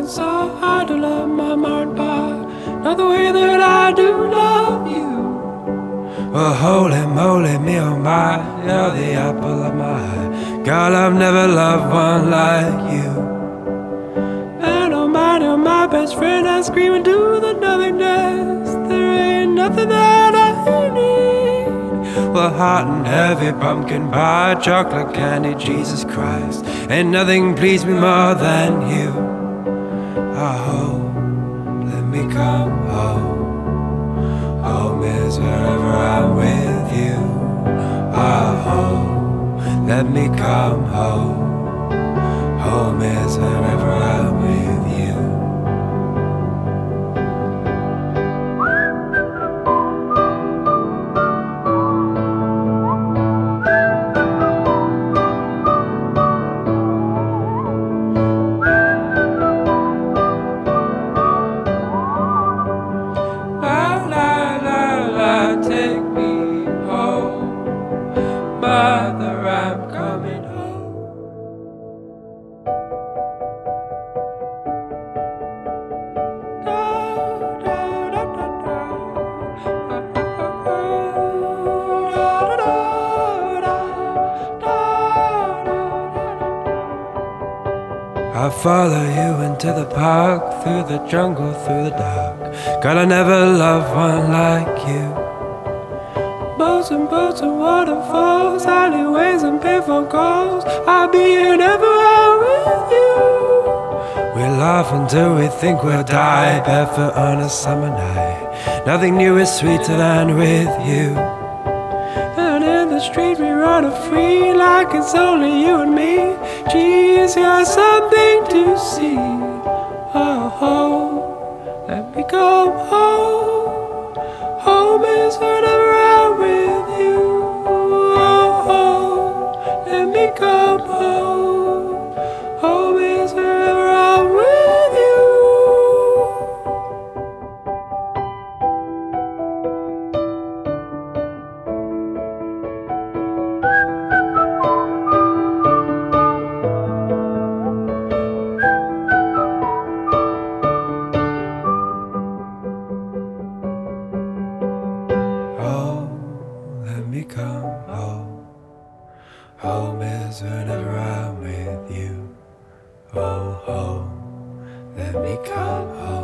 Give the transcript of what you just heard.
trying so hard to love my mind, but not the way that I do love you. Well, holy moly, me oh my, you're the apple of my eye. Girl, I've never loved one like you. And oh my best friend, I scream into the nothingness. There ain't nothing that I need. Well, hot and heavy pumpkin pie, chocolate candy, Jesus Christ, ain't nothing pleased me more than you. Oh, let me come home. Home is wherever I'm with you. Oh, let me come home. Home is wherever I'm with you. La la la la, take me home. Mother, I'm coming home. I follow you into the park, through the jungle, through the dark. God, I never loved one like you. Boats and waterfalls, alleyways and payphone calls. I'll be here everywhere with you. We laugh until we think we'll die, barefoot on a summer night. Nothing new is sweeter than with you. And in the street we run free, like it's only you and me. Geez, you're something to see. Oh, oh, let me go home. Home is whenever I'm with you. Oh, oh, let me come home. Home is wherever I'm with you. Oh, let me come home. Home is whenever I'm with you. Oh, home, let me come home.